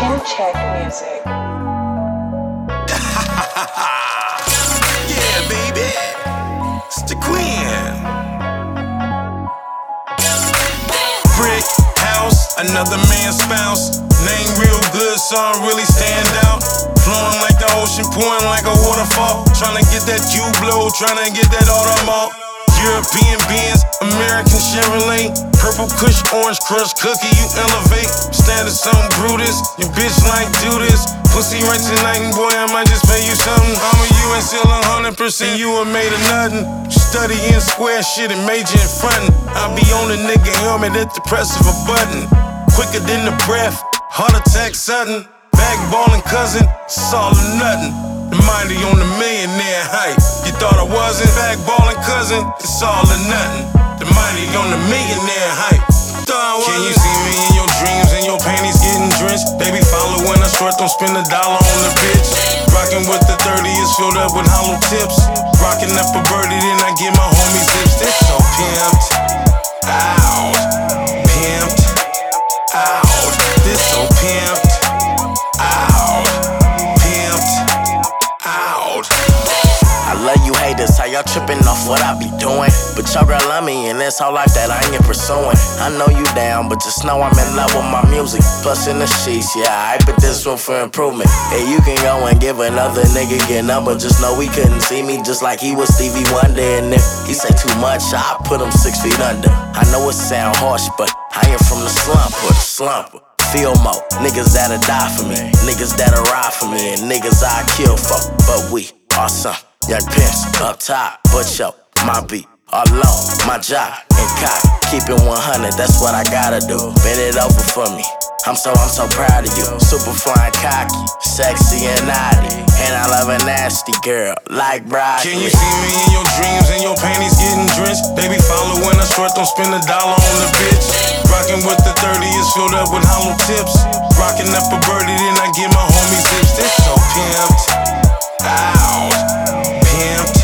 Chin check music. Yeah, baby. It's the queen. Brick house, another man's spouse. Name real good, so I really stand out. Flowing like the ocean, pouring like a waterfall. Tryna get that U-blow, tryna get that Audemars. European Benz, American Chevrolet. Purple Kush, orange crush cookie, you elevate. Standard something Brutus, your bitch like do this. Pussy right tonight, and boy, I might just pay you something. You ain't still 100%, you were made of nothing. Studying square shit and major in frontin'. I be on a nigga helmet at the press of a button. Quicker than the breath, heart attack sudden. Backballin' cousin, it's all or nothing. The mighty on the millionaire hype. You thought I wasn't backballin' cousin, it's all or nothing. The mighty on the millionaire hype. Can you see me in your dreams and your panties getting drenched? Baby, follow when I short, don't spend $1 on the bitch. Rockin' with the 30 is filled up with hollow tips. Rockin' up a birdie, then I get my homies zips. This so pimped out, pimped out. This so pimped out, pimped out. I love you haters, how y'all trippin' off what I be doing. But y'all girl love me and it's all life that I ain't pursuing. I know you down, but just know I'm in love with my music. Plus in the sheets, yeah, I put this room for improvement. Hey, you can go and give another nigga your number. Just know he couldn't see me just like he was Stevie Wonder. And if he say too much, I put him 6 feet under. I know it sound harsh, but I am from the slump or the slumper. Feel more, niggas that'll die for me, niggas that'll ride for me, and niggas I kill for. But we are some young pimps up top, but yo, my beat all alone, my job and cock. Keep it 100, that's what I gotta do. Bend it over for me. I'm so proud of you. Super flying cocky, sexy and naughty, and I love a nasty girl like broccoli. Can you see me in your dreams and your panties getting drenched? Baby, follow when I short, don't spend $1 on the bitch. Rockin' with the 30 is filled up with hollow tips. Rockin' up a birdie, then I get my homies zips. This so pimped out, pimped